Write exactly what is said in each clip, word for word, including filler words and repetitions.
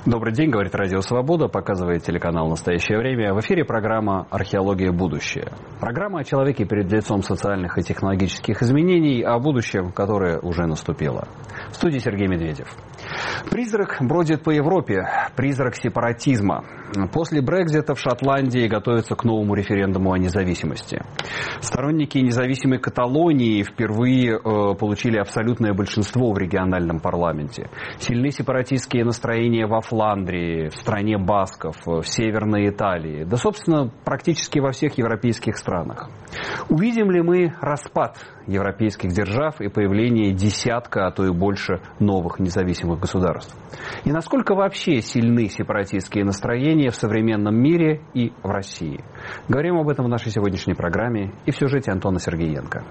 Добрый день, говорит Радио Свобода, показывает телеканал «Настоящее время». В эфире программа «Археология. Будущее». Программа о человеке перед лицом социальных и технологических изменений, о будущем, которое уже наступило. В студии Сергей Медведев. Призрак бродит по Европе, призрак сепаратизма. После Брексита в Шотландии готовятся к новому референдуму о независимости. Сторонники независимой Каталонии впервые э, получили абсолютное большинство в региональном парламенте. Сильны сепаратистские настроения во Фландрии, в стране басков, в Северной Италии, да, собственно, практически во всех европейских странах. Увидим ли мы распад европейских держав и появление десятка, а то и больше новых независимых государств? И насколько вообще сильны сепаратистские настроения в современном мире и в России? Говорим об этом в нашей сегодняшней программе и в сюжете Антона Сергеенко.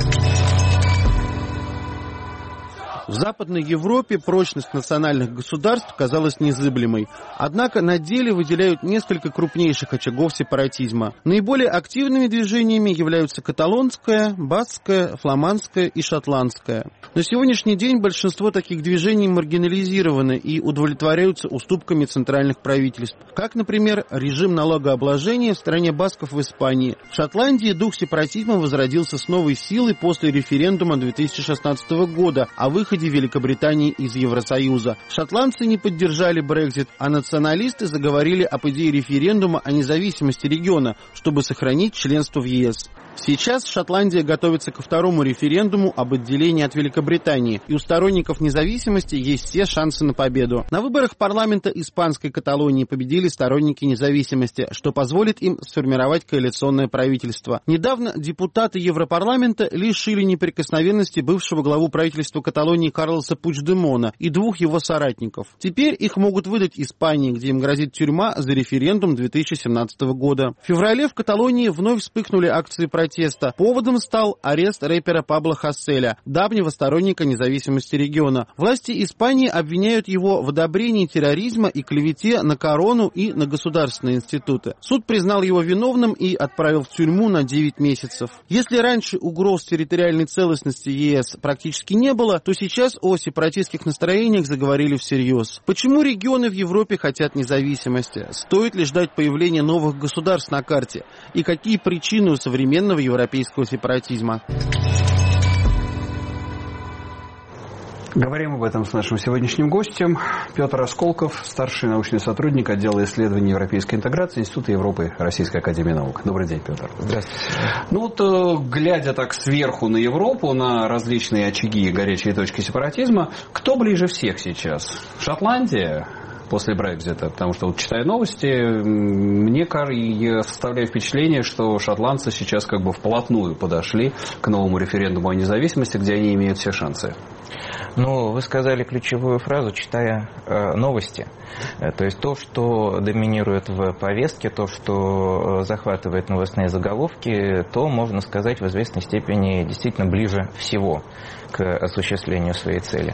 В Западной Европе прочность национальных государств казалась незыблемой. Однако на деле выделяют несколько крупнейших очагов сепаратизма. Наиболее активными движениями являются каталонское, баскское, фламандское и шотландское. На сегодняшний день большинство таких движений маргинализированы и удовлетворяются уступками центральных правительств. Как, например, режим налогообложения в стране басков в Испании. В Шотландии дух сепаратизма возродился с новой силой после референдума две тысячи шестнадцатого года о выходе Великобритании из Евросоюза. Шотландцы не поддержали Брексит, а националисты заговорили об идее референдума о независимости региона, чтобы сохранить членство в ЕС. Сейчас Шотландия готовится ко второму референдуму об отделении от Великобритании, и у сторонников независимости есть все шансы на победу. На выборах парламента испанской Каталонии победили сторонники независимости, что позволит им сформировать коалиционное правительство. Недавно депутаты Европарламента лишили неприкосновенности бывшего главу правительства Каталонии Карлоса Пучдемона и двух его соратников. Теперь их могут выдать Испании, где им грозит тюрьма за референдум две тысячи семнадцатого года. В феврале в Каталонии вновь вспыхнули акции протеста. Поводом стал арест рэпера Пабло Хасселя, давнего сторонника независимости региона. Власти Испании обвиняют его в одобрении терроризма и клевете на корону и на государственные институты. Суд признал его виновным и отправил в тюрьму на девять месяцев. Если раньше угроз территориальной целостности ЕС практически не было, то сейчас о сепаратистских настроениях заговорили всерьез. Почему регионы в Европе хотят независимости? Стоит ли ждать появления новых государств на карте? И какие причины у современного европейского сепаратизма? Говорим об этом с нашим сегодняшним гостем. Петр Осколков, старший научный сотрудник отдела исследований европейской интеграции Института Европы Российской академии наук. Добрый день, Петр. Здравствуйте. Ну вот, глядя так сверху на Европу, на различные очаги и горячие точки сепаратизма, кто ближе всех сейчас? Шотландия? После Брексита, потому что, вот, читая новости, мне кажется, я составляю впечатление, что шотландцы сейчас как бы вплотную подошли к новому референдуму о независимости, где они имеют все шансы. Ну, вы сказали ключевую фразу, читая э, новости. То есть то, что доминирует в повестке, то, что захватывает новостные заголовки, то, можно сказать, в известной степени действительно ближе всего к осуществлению своей цели.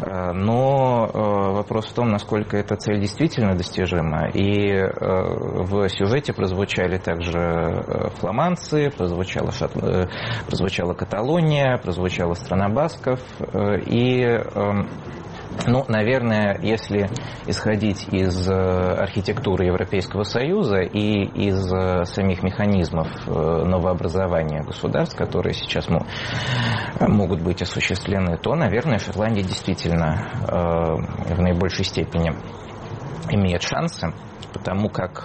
Но вопрос в том, насколько эта цель действительно достижима. И в сюжете прозвучали также фламандцы, прозвучала, Шот... прозвучала Каталония, прозвучала страна басков. И, ну, наверное, если исходить из архитектуры Европейского Союза и из самих механизмов новообразования государств, которые сейчас могут быть осуществлены, то, наверное, Шотландия действительно в наибольшей степени имеет шансы, потому как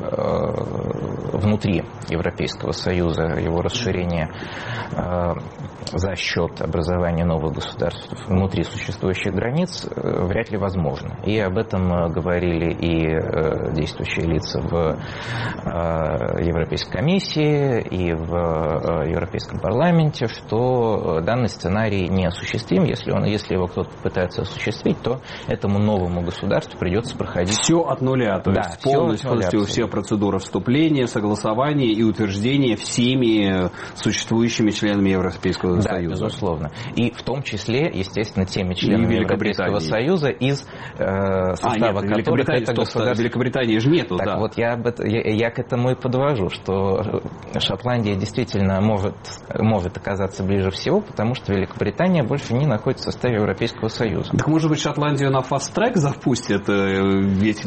внутри Европейского Союза его расширение за счет образования новых государств внутри существующих границ вряд ли возможно. И об этом говорили и действующие лица в Европейской комиссии, и в Европейском парламенте, что данный сценарий неосуществим. Если, он, если его кто-то пытается осуществить, то этому новому государству придется проходить... Все от нуля, то да, есть полностью все процедуры вступления, согласования и утверждения всеми существующими членами Европейского да, Союза. Да, безусловно. И в том числе, естественно, теми членами Европейского Союза, из э, состава а, нет, которых это государство... Великобритании же нету, так да. вот, я, об этом, я, я к этому и подвожу, что Шотландия действительно может, может оказаться ближе всего, потому что Великобритания больше не находится в составе Европейского Союза. Так, может быть, Шотландию на фаст-трек запустят? Ведь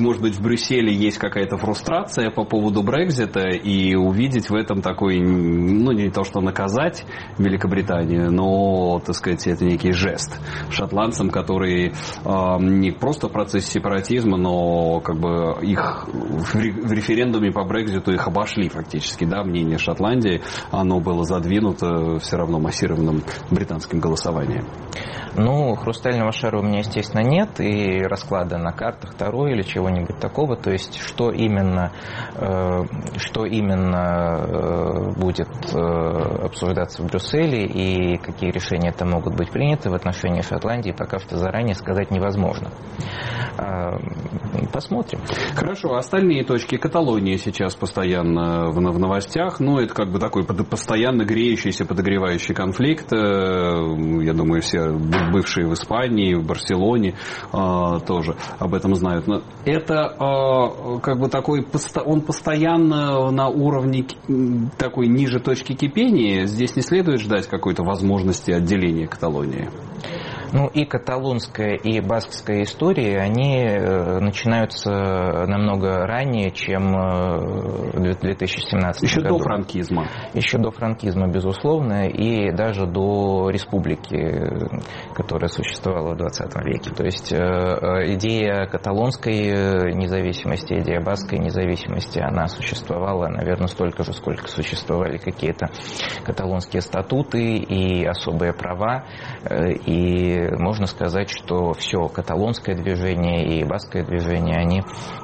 может быть, в Брюсселе есть какая-то фрустрация по поводу Брексита, и увидеть в этом такой, ну, не то что наказать Великобританию, но, так сказать, это некий жест шотландцам, которые э, не просто в процессе сепаратизма, но как бы их в референдуме по Брекситу их обошли фактически, да, мнение Шотландии, оно было задвинуто все равно массированным британским голосованием. Ну, хрустального шара у меня, естественно, нет, и расклада на картах Таро или чего-нибудь такого, то есть что именно, э, что именно э, будет э, обсуждаться в Брюсселе и какие решения там могут быть приняты в отношении Шотландии, пока что заранее сказать невозможно. Э, посмотрим. Хорошо, остальные точки. Каталония сейчас постоянно в, в новостях, ну, это как бы такой постоянно греющийся, подогревающий конфликт, я думаю, все бывшие в Испании, в Барселоне э, тоже об этом знают. Но это э, как бы такой, он постоянно на уровне такой ниже точки кипения. Здесь не следует ждать какой-то возможности отделения Каталонии. Ну, и каталонская, и баскская истории, они начинаются намного ранее, чем в две тысячи семнадцатом Еще году. до франкизма. Еще до франкизма, безусловно, и даже до республики, которая существовала в двадцатом веке. То есть идея каталонской независимости, идея баскской независимости, она существовала, наверное, столько же, сколько существовали какие-то каталонские статуты и особые права, и можно сказать, что все каталонское движение и баскское движение, они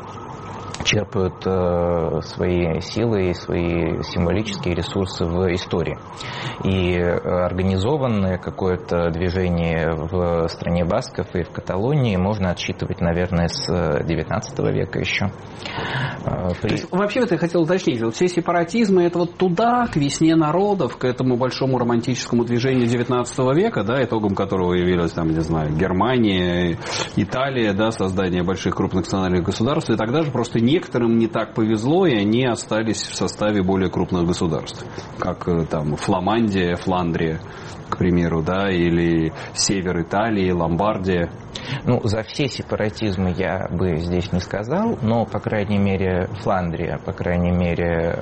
черпают э, свои силы и свои символические ресурсы в истории. И организованное какое-то движение в стране басков и в Каталонии можно отсчитывать, наверное, с девятнадцатого века еще. При... То есть, вообще, вот я хотел уточнить, вот все сепаратизмы, это вот туда, к весне народов, к этому большому романтическому движению девятнадцатого века, да, итогом которого явилась, там, не знаю, Германия, Италия, да, создание больших крупных национальных государств, и тогда же просто некоторым не так повезло, и они остались в составе более крупных государств, как там Фламандия, Фландрия, к примеру, да, или север Италии, Ломбардия. Ну, за все сепаратизмы я бы здесь не сказал, но, по крайней мере, Фландрия, по крайней мере,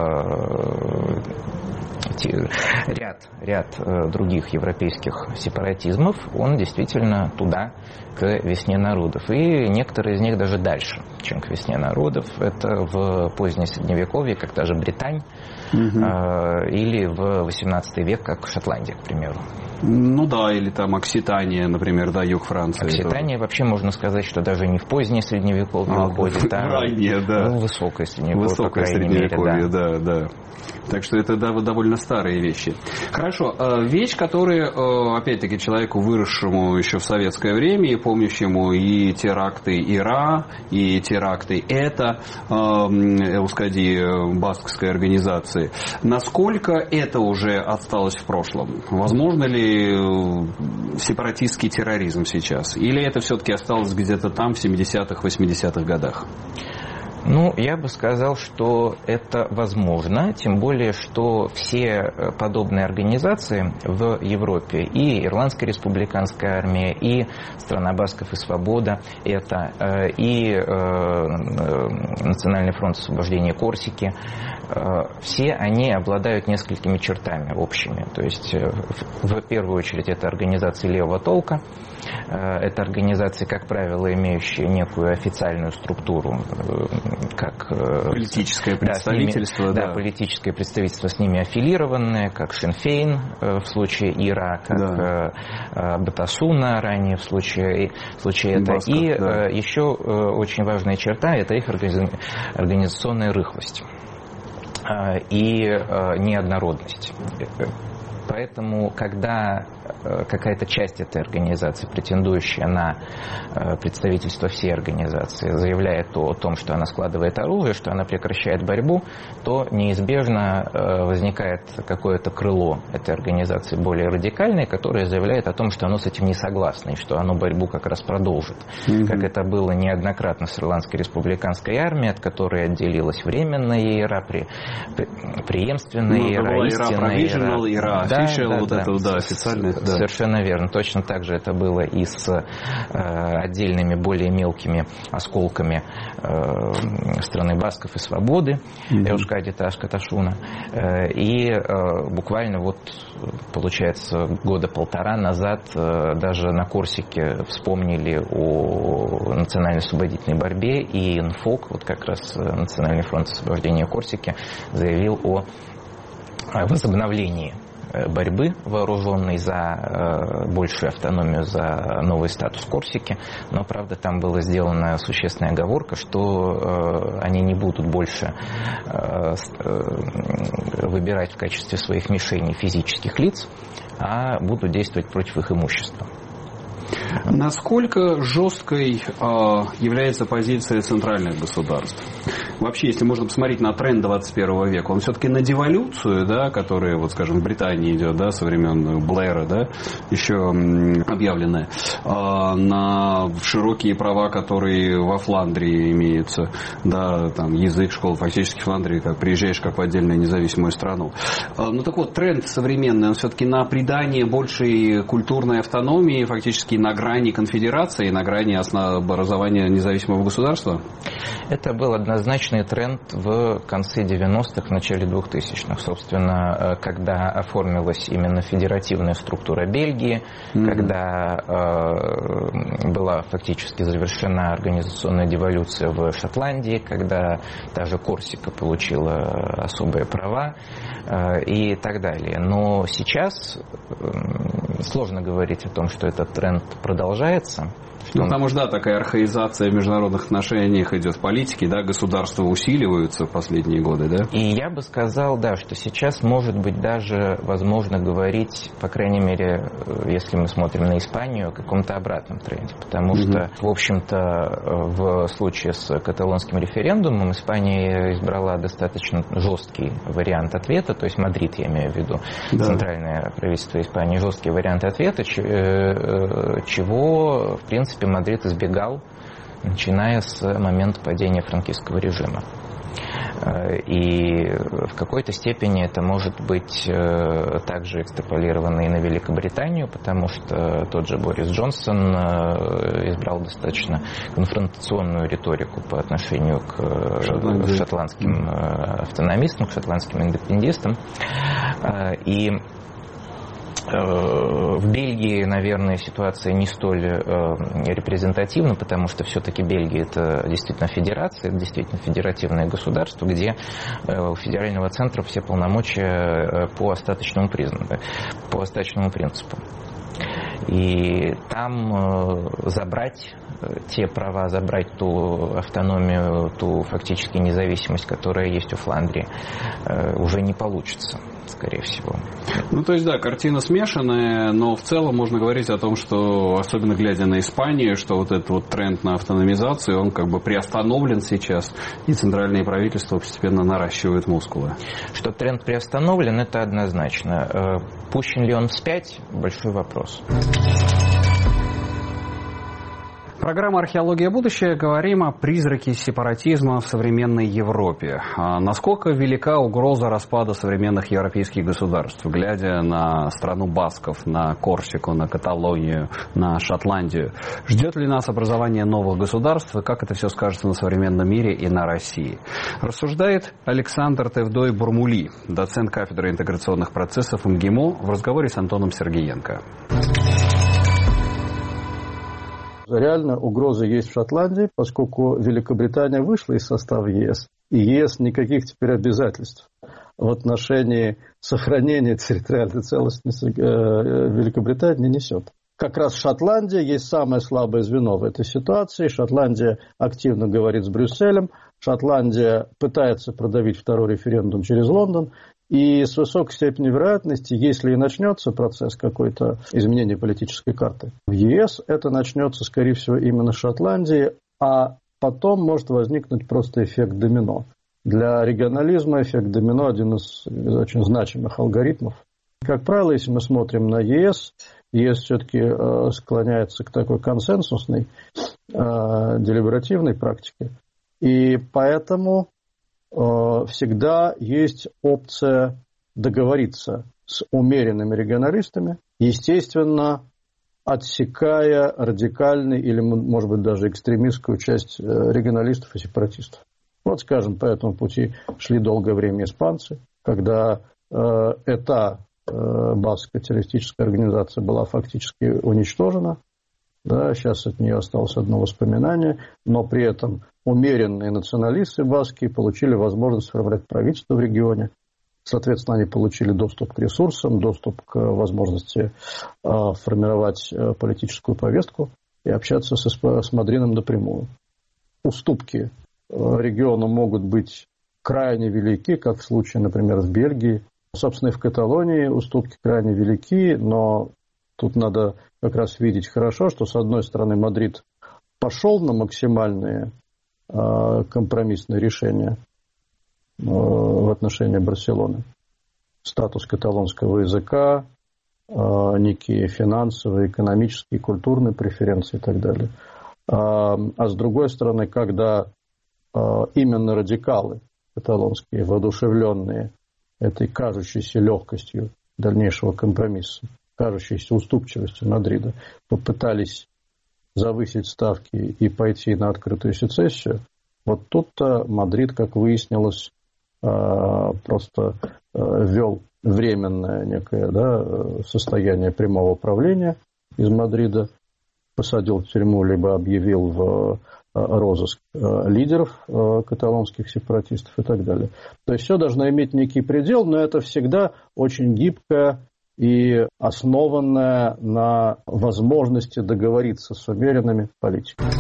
ряд, ряд других европейских сепаратизмов, он действительно туда, к весне народов. И некоторые из них даже дальше, чем к весне народов. Это в позднее Средневековье, как та же Британь, угу. или в восемнадцатый век, как Шотландия, к примеру. Ну да, или там Окситания, например, да, юг Франции. Окситания тоже. Вообще можно сказать, что даже не в позднее Средневековье а, уходит, а ранее, да. Ну, высокое Средневековье, Высокое по крайней Средневековье, мере, да. да, да. Так что это довольно старые вещи. Хорошо, вещь, которая, опять-таки, человеку, выросшему еще в советское время, и помнящему и теракты ИРА, и теракты ЭТА, Эускади, баскской организации, насколько это уже осталось в прошлом? Возможно ли сепаратистский терроризм сейчас? Или это все-таки осталось где-то там в семидесятых, восьмидесятых годах? Ну, я бы сказал, что это возможно, тем более, что все подобные организации в Европе, и Ирландская республиканская армия, и Страна басков и свобода, это и Национальный фронт освобождения Корсики, все они обладают несколькими чертами общими. То есть, в первую очередь, это организации левого толка, это организации, как правило, имеющие некую официальную структуру, как политическое представительство, да, да, да, политическое представительство с ними аффилированное, как Сinn Féin в случае ИРА, как да. Батасуна ранее в случае, в случае это. Басков, и да. еще очень важная черта – это их организационная рыхлость и неоднородность. Поэтому, когда какая-то часть этой организации, претендующая на представительство всей организации, заявляет о том, что она складывает оружие, что она прекращает борьбу, то неизбежно возникает какое-то крыло этой организации более радикальное, которое заявляет о том, что оно с этим не согласно, и что оно борьбу как раз продолжит. Mm-hmm. Как это было неоднократно с Ирландской республиканской армией, от которой отделилась временная ИРА, при, при, преемственная ну, ИРА, истинная ИРА, ИРА. ИРА, Да, official, да, вот да. это, да, официальное. Да. Совершенно верно. Точно так же это было и с э, отдельными более мелкими осколками э, страны Басков и Свободы, mm-hmm. Эушкади Ташка Ташуна. Э, и э, буквально вот, получается, года полтора назад э, даже на Корсике вспомнили о национально-освободительной борьбе, и НФОК, вот как раз Национальный фронт освобождения Корсики, заявил о возобновлении борьбы вооруженной за большую автономию, за новый статус Корсики. Но, правда, там была сделана существенная оговорка, что они не будут больше выбирать в качестве своих мишеней физических лиц, а будут действовать против их имущества. Насколько жесткой э, является позиция центральных государств? Вообще, если можно посмотреть на тренд двадцать первого века, он все-таки на девалюцию, да, которая, вот, скажем, в Британии идет, да, со времен Блэра, да, еще м, объявленная, э, на широкие права, которые во Фландрии имеются, да, там язык, школа, фактически Фландрии, как приезжаешь как в отдельную независимую страну. Э, ну так вот, тренд современный, он все-таки на придание большей культурной автономии, фактически на грани конфедерации, на грани образования независимого государства? Это был однозначный тренд в конце девяностых, начале двухтысячных. Собственно, когда оформилась именно федеративная структура Бельгии, mm-hmm. когда э, была фактически завершена организационная деволюция в Шотландии, когда та же Корсика получила особые права э, и так далее. Но сейчас э, сложно говорить о том, что этот тренд продолжается. Ну, потому что, да, такая архаизация в международных отношениях идет в политике, да, государства усиливаются в последние годы, да? И я бы сказал, да, что сейчас, может быть, даже возможно говорить, по крайней мере, если мы смотрим на Испанию, о каком-то обратном тренде. Потому mm-hmm. что, в общем-то, в случае с каталонским референдумом Испания избрала достаточно жесткий вариант ответа, то есть Мадрид, я имею в виду, да. Центральное правительство Испании, жесткий вариант ответа, чего, в принципе, Мадрид избегал, начиная с момента падения франкистского режима. И в какой-то степени это может быть также экстраполировано и на Великобританию, потому что тот же Борис Джонсон избрал достаточно конфронтационную риторику по отношению к Шотландии. шотландским автономистам, к шотландским индепендентистам. И в Бельгии, наверное, ситуация не столь репрезентативна, потому что все-таки Бельгия – это действительно федерация, это действительно федеративное государство, где у федерального центра все полномочия по остаточному признаку, по остаточному принципу. И там забрать те права, забрать ту автономию, ту фактически независимость, которая есть у Фландрии, уже не получится, скорее всего. Ну, то есть, да, картина смешанная, но в целом можно говорить о том, что, особенно глядя на Испанию, что вот этот вот тренд на автономизацию, он как бы приостановлен сейчас, и центральные правительства постепенно наращивают мускулы. Что тренд приостановлен, это однозначно. Пущен ли он вспять? Большой вопрос. Программа «Археология. Будущее». Говорим о призраке сепаратизма в современной Европе. А насколько велика угроза распада современных европейских государств, глядя на страну басков, на Корсику, на Каталонию, на Шотландию? Ждет ли нас образование новых государств, и как это все скажется на современном мире и на России? Рассуждает Александр Тевдой Бурмули, доцент кафедры интеграционных процессов МГИМО, в разговоре с Антоном Сергеенко. Реально угроза есть в Шотландии, поскольку Великобритания вышла из состава ЕС, и ЕС никаких теперь обязательств в отношении сохранения территориальной целостности Великобритании не несет. Как раз Шотландия есть самое слабое звено в этой ситуации. Шотландия активно говорит с Брюсселем, Шотландия пытается продавить второй референдум через Лондон. И с высокой степенью вероятности, если и начнется процесс какой-то изменения политической карты в ЕС, это начнется, скорее всего, именно в Шотландии, а потом может возникнуть просто эффект домино. Для регионализма эффект домино – один из очень значимых алгоритмов. Как правило, если мы смотрим на ЕС, ЕС все-таки склоняется к такой консенсусной, делиберативной практике. И поэтому всегда есть опция договориться с умеренными регионалистами, естественно, отсекая радикальный или, может быть, даже экстремистскую часть регионалистов и сепаратистов. Вот, скажем, по этому пути шли долгое время испанцы, когда э, эта э, баскская террористическая организация была фактически уничтожена. Да, сейчас от нее осталось одно воспоминание, но при этом умеренные националисты баскские получили возможность сформировать правительство в регионе. Соответственно, они получили доступ к ресурсам, доступ к возможности э, формировать э, политическую повестку и общаться со, с Мадрином напрямую. Уступки региону могут быть крайне велики, как в случае, например, в Бельгии. Собственно, и в Каталонии уступки крайне велики, но тут надо как раз видеть хорошо, что, с одной стороны, Мадрид пошел на максимальные э, компромиссные решения э, в отношении Барселоны. Статус каталонского языка, э, некие финансовые, экономические, культурные преференции и так далее. А, а с другой стороны, когда именно радикалы каталонские, воодушевленные этой кажущейся легкостью дальнейшего компромисса, кажущейся уступчивостью Мадрида, попытались завысить ставки и пойти на открытую сецессию, вот тут-то Мадрид, как выяснилось, просто ввел временное некое, да, состояние прямого правления из Мадрида, посадил в тюрьму, либо объявил в розыск лидеров каталонских сепаратистов и так далее. То есть все должно иметь некий предел, но это всегда очень гибкое и основанное на возможности договориться с умеренными политиками.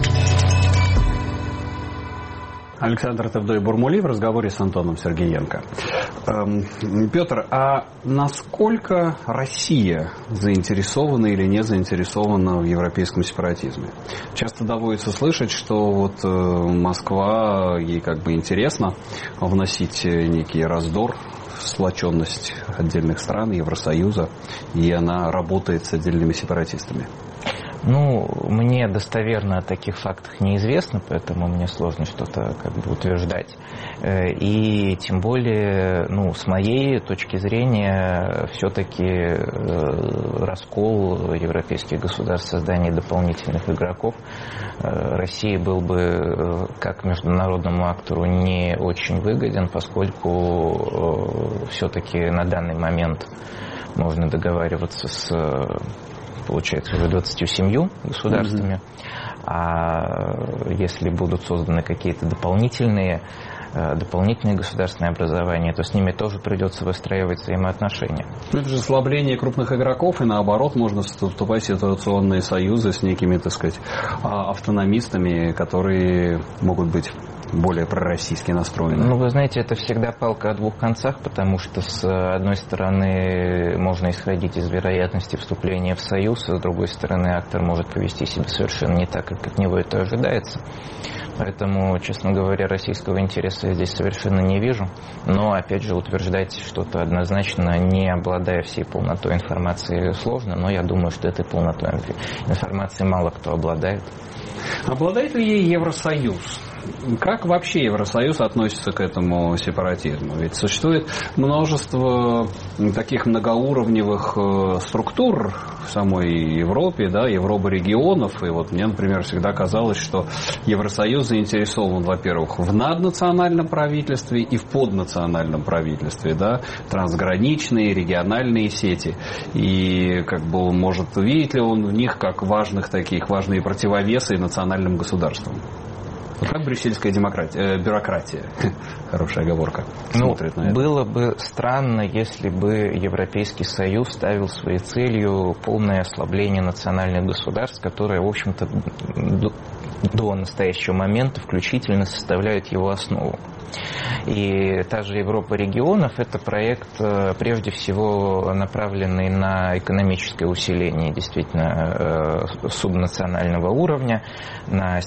Александр Тавдой-Бурмули в разговоре с Антоном Сергеенко. Эм, Петр, а насколько Россия заинтересована или не заинтересована в европейском сепаратизме? Часто доводится слышать, что вот Москва, ей как бы интересно вносить некий раздор, сплоченность отдельных стран, Евросоюза, и она работает с отдельными сепаратистами. Ну, мне достоверно о таких фактах неизвестно, поэтому мне сложно что-то как бы утверждать. И тем более, ну, с моей точки зрения, все-таки раскол европейских государств, создание дополнительных игроков России был бы как международному актору не очень выгоден, поскольку все-таки на данный момент можно договариваться с, получается, уже двадцатью семью государствами. Mm-hmm. А если будут созданы какие-то дополнительные, дополнительные государственные образования, то с ними тоже придется выстраивать взаимоотношения. Это же ослабление крупных игроков, и наоборот можно вступать в ситуационные союзы с некими, так сказать, автономистами, которые могут быть более пророссийски настроены. Ну, вы знаете, это всегда палка о двух концах, потому что, с одной стороны, можно исходить из вероятности вступления в союз, а с другой стороны, актор может повести себя совершенно не так, как от него это ожидается. Поэтому, честно говоря, российского интереса я здесь совершенно не вижу. Но, опять же, утверждать что-то однозначно, не обладая всей полнотой информации, сложно. Но я думаю, что этой полнотой информации мало кто обладает. Обладает ли ей Евросоюз? Как вообще Евросоюз относится к этому сепаратизму? Ведь существует множество таких многоуровневых структур в самой Европе, да, Европа-регионов. И вот мне, например, всегда казалось, что Евросоюз заинтересован, во-первых, в наднациональном правительстве и в поднациональном правительстве, да, трансграничные, региональные сети. И как бы он может, видит ли он в них как важных таких, важные противовесы национальным государствам? Как брюссельская демократия, э, бюрократия, хорошая оговорка, смотрит ну, на это? Было бы странно, если бы Европейский Союз ставил своей целью полное ослабление национальных государств, которые, в общем-то, до, до настоящего момента включительно составляют его основу. И та же Европа регионов – это проект, прежде всего, направленный на экономическое усиление действительно субнационального уровня, на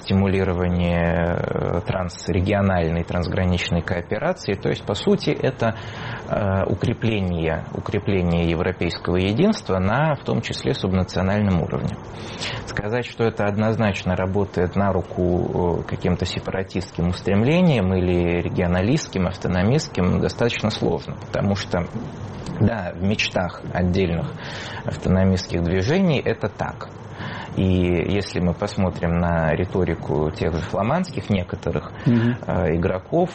стимулирование трансрегиональной, трансграничной кооперации. То есть, по сути, это укрепления, укрепления европейского единства на, в том числе, субнациональном уровне. Сказать, что это однозначно работает на руку каким-то сепаратистским устремлениям или регионалистским, автономистским, достаточно сложно, потому что, да, в мечтах отдельных автономистских движений это так. И если мы посмотрим на риторику тех же фламандских некоторых mm-hmm. игроков,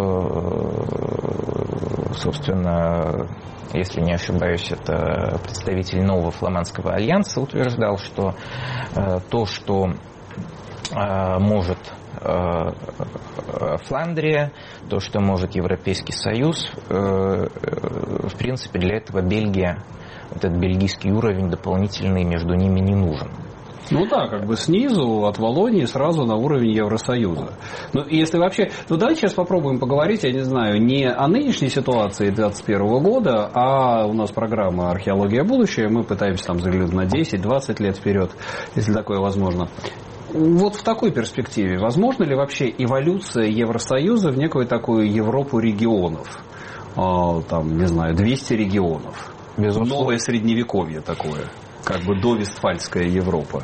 собственно, если не ошибаюсь, это представитель нового фламандского альянса утверждал, что то, что может Фландрия, то, что может Европейский Союз, в принципе, для этого Бельгия, этот бельгийский уровень дополнительный между ними не нужен. Ну да, как бы снизу, от Валлонии, сразу на уровень Евросоюза. Ну, если вообще... Ну, давайте сейчас попробуем поговорить, я не знаю, не о нынешней ситуации две тысячи двадцать первого года, а у нас программа «Археология. Будущее». Мы пытаемся там заглянуть на десять-двадцать лет вперед, если такое возможно. Вот в такой перспективе, возможно ли вообще эволюция Евросоюза в некую такую Европу регионов? Там, не знаю, двести регионов. Безусловно. Новое средневековье такое. Как бы довестфальская Европа.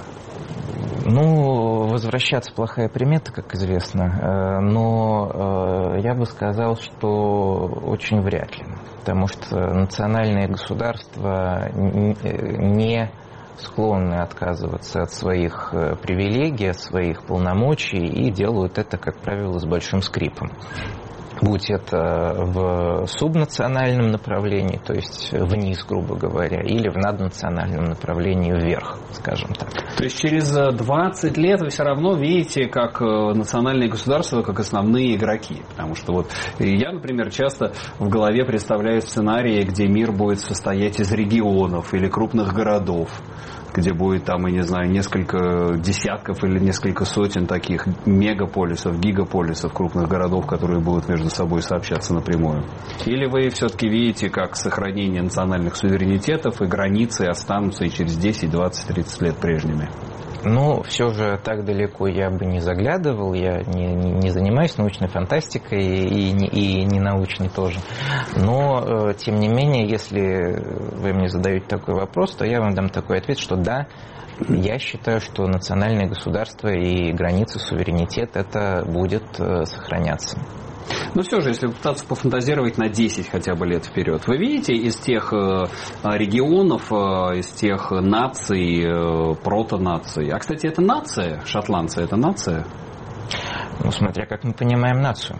Ну, возвращаться плохая примета, как известно. Но я бы сказал, что очень вряд ли. Потому что национальные государства не склонны отказываться от своих привилегий, от своих полномочий и делают это, как правило, с большим скрипом. Будь это в субнациональном направлении, то есть вниз, грубо говоря, или в наднациональном направлении вверх, скажем так. То есть через двадцать лет вы все равно видите как национальные государства, как основные игроки. Потому что вот я, например, часто в голове представляю сценарии, где мир будет состоять из регионов или крупных городов, где будет там, я не знаю, несколько десятков или несколько сотен таких мегаполисов, гигаполисов, крупных городов, которые будут между собой сообщаться напрямую? Или вы все-таки видите, как сохранение национальных суверенитетов и границы останутся и через десять, двадцать, тридцать лет прежними? Ну, все же так далеко я бы не заглядывал, я не, не, не занимаюсь научной фантастикой и, и, и не научной тоже. Но, э, тем не менее, если вы мне задаете такой вопрос, то я вам дам такой ответ, что да, я считаю, что национальное государство и границы, суверенитет, это будет э, сохраняться. Но все же, если пытаться пофантазировать на десять хотя бы лет вперед, вы видите из тех регионов, из тех наций, протонаций. А, кстати, это нация, шотландцы, это нация? Ну, смотря как мы понимаем нацию.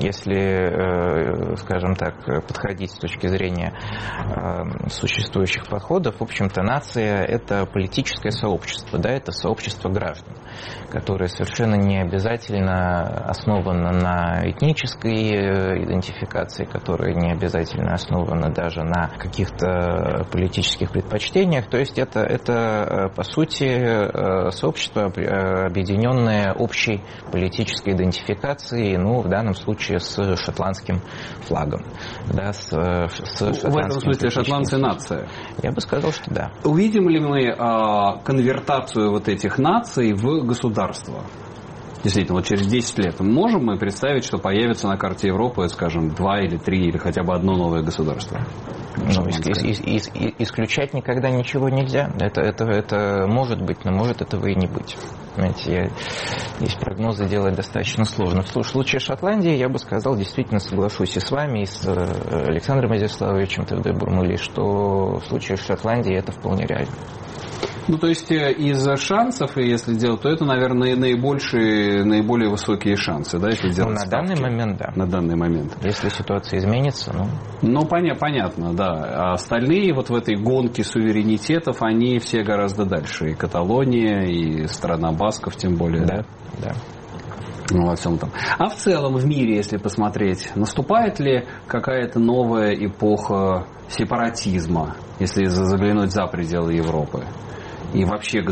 Если, скажем так, подходить с точки зрения существующих подходов, в общем-то, нация – это политическое сообщество, да, это сообщество граждан, которое совершенно не обязательно основано на этнической идентификации, которое не обязательно основано даже на каких-то политических предпочтениях. То есть это, это по сути, сообщество, объединенное общей политической идентификацией, ну, в данном случае с шотландским флагом. Да, с, с в этом смысле шотландцы нация? Я бы сказал, что да. Увидим ли мы а, конвертацию вот этих наций в государство? Действительно, вот через десять лет можем мы представить, что появится на карте Европы, скажем, два или три, или хотя бы одно новое государство? Ну, ис- ис- ис- исключать никогда ничего нельзя. Это, это, это может быть, но может этого и не быть. Понимаете, я, здесь прогнозы делать достаточно сложно. В случае Шотландии, я бы сказал, действительно соглашусь и с вами, и с Александром Изяславовичем Тевде-Бурмули, что в случае Шотландии это вполне реально. Ну, то есть из шансов, если делать, то это, наверное, наибольшие, наиболее высокие шансы, да, если делать ну, на ставки. данный момент, да. На данный момент. Если ситуация изменится, ну... Ну, поня- понятно, да. А остальные вот в этой гонке суверенитетов, они все гораздо дальше. И Каталония, и страна басков, тем более. Да, да. Ну, во всем там. А в целом в мире, если посмотреть, наступает ли какая-то новая эпоха сепаратизма, если заглянуть за пределы Европы? И вообще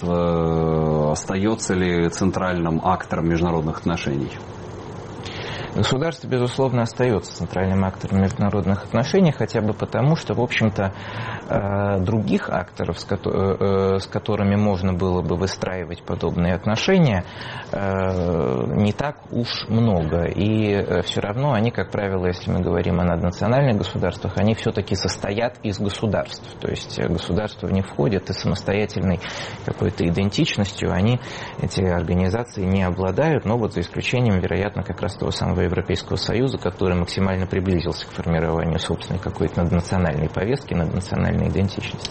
государство остается ли центральным актором международных отношений? Государство, безусловно, остается центральным актором международных отношений, хотя бы потому, что, в общем-то, других акторов, с которыми можно было бы выстраивать подобные отношения, не так уж много. И все равно они, как правило, если мы говорим о наднациональных государствах, они все-таки состоят из государств. То есть государства не входят, и самостоятельной какой-то идентичностью они, эти организации, не обладают, но вот за исключением, вероятно, как раз того самого Европейского Союза, который максимально приблизился к формированию собственной какой-то наднациональной повестки, наднациональной идентичности.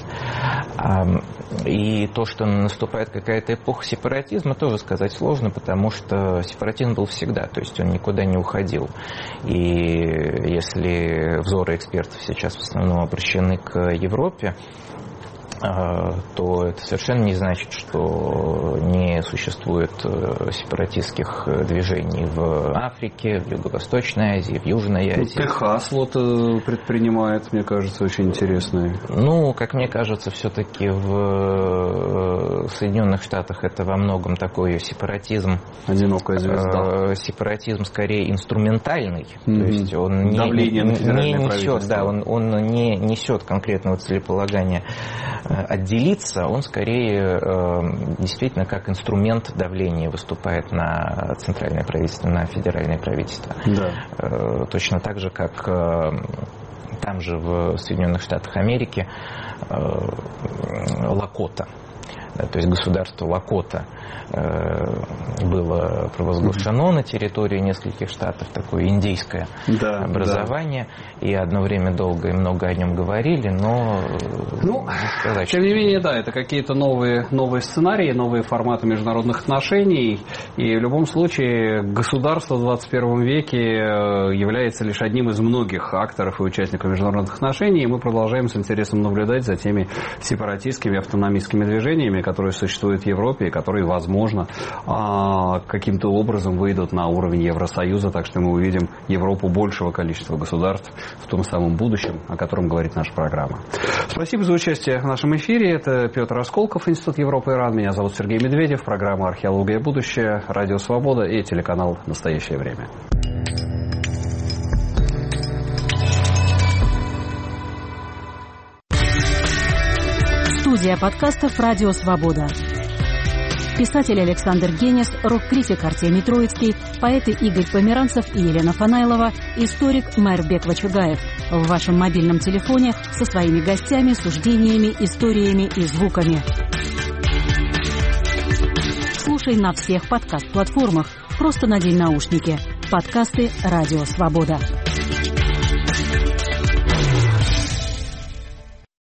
И то, что наступает какая-то эпоха сепаратизма, тоже сказать сложно, потому что сепаратизм был всегда, то есть он никуда не уходил. И если взоры экспертов сейчас в основном обращены к Европе, то это совершенно не значит, что не существует сепаратистских движений в Африке, в Юго-Восточной Азии, в Южной Азии. Техас вот предпринимает, мне кажется, очень интересное. Ну, как мне кажется, все-таки в Соединенных Штатах это во многом такой сепаратизм. Одинокая звезда. Сепаратизм скорее инструментальный. Mm-hmm. То есть он не, Давление не, на федеральное не несет, правительство. да, он, он не несет конкретного целеполагания отделиться, он скорее э, действительно как инструмент давления выступает на центральное правительство, на федеральное правительство. Да. Э, точно так же, как э, там же в Соединенных Штатах Америки э, Лакота. Да, то есть государство Лакота э, было провозглашено mm-hmm. на территории нескольких штатов, такое индейское да, образование, да. И одно время долго и много о нем говорили, но ну, не сказать, тем что... не менее, да, это какие-то новые, новые сценарии, новые форматы международных отношений, и в любом случае государство в двадцать первом веке является лишь одним из многих акторов и участников международных отношений, и мы продолжаем с интересом наблюдать за теми сепаратистскими, автономистскими движениями, которые существуют в Европе и которые, возможно, каким-то образом выйдут на уровень Евросоюза, так что мы увидим Европу большего количества государств в том самом будущем, о котором говорит наша программа. Спасибо за участие в нашем эфире. Это Петр Осколков, Институт Европы и Иран. Меня зовут Сергей Медведев. Программа «Археология. Будущее», Радио Свобода и телеканал «Настоящее время». Студия подкастов «Радио Свобода». Писатель Александр Генис, рок-критик Артемий Троицкий, поэты Игорь Померанцев и Елена Фанаилова, историк Майрбек Вачугаев. В вашем мобильном телефоне со своими гостями, суждениями, историями и звуками. Слушай на всех подкаст-платформах. Просто надень наушники. Подкасты «Радио Свобода».